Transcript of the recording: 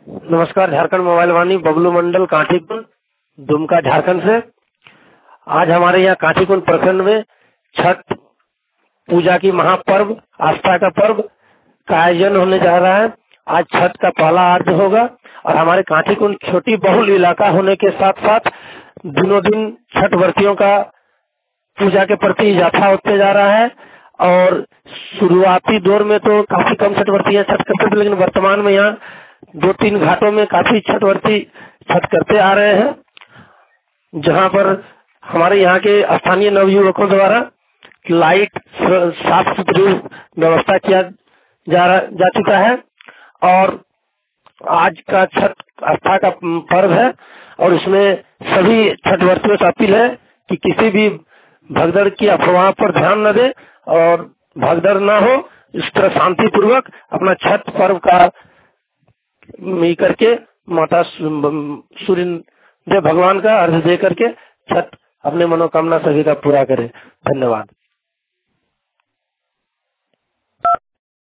नमस्कार। झारखंड मोबाइल वाणी बबलू मंडल कांठीकुंड दुमका झारखंड से। आज हमारे यहाँ कांठीकुंड प्रखंड में छठ पूजा की महापर्व आस्था का पर्व का आयोजन होने जा रहा है। आज छठ का पहला आरती होगा और हमारे कांठीकुंड छोटी बहुल इलाका होने के साथ साथ दिनों दिन छठ व्रतियों का पूजा के प्रति इजाफा होते जा रहा है। और शुरुआती दौर में तो काफी कम छठ व्रती छठ करते थे, लेकिन वर्तमान में यहाँ 2-3 घाटों में काफी छठ व्रती छठ करते आ रहे हैं, जहाँ पर हमारे यहाँ के स्थानीय नवयुवकों द्वारा लाइट साफ सुथरी व्यवस्था किया जा चुका है। और आज का छठ आस्था का पर्व है और इसमें सभी छठ व्रतियों से अपील है कि किसी भी भगदड़ की अफवाह पर ध्यान न दे और भगदड़ न हो। इस तरह शांति पूर्वक अपना छठ पर्व का करके माता सूर्य देव भगवान का अर्घ दे करके छठ अपने मनोकामना सभी का पूरा करे। धन्यवाद।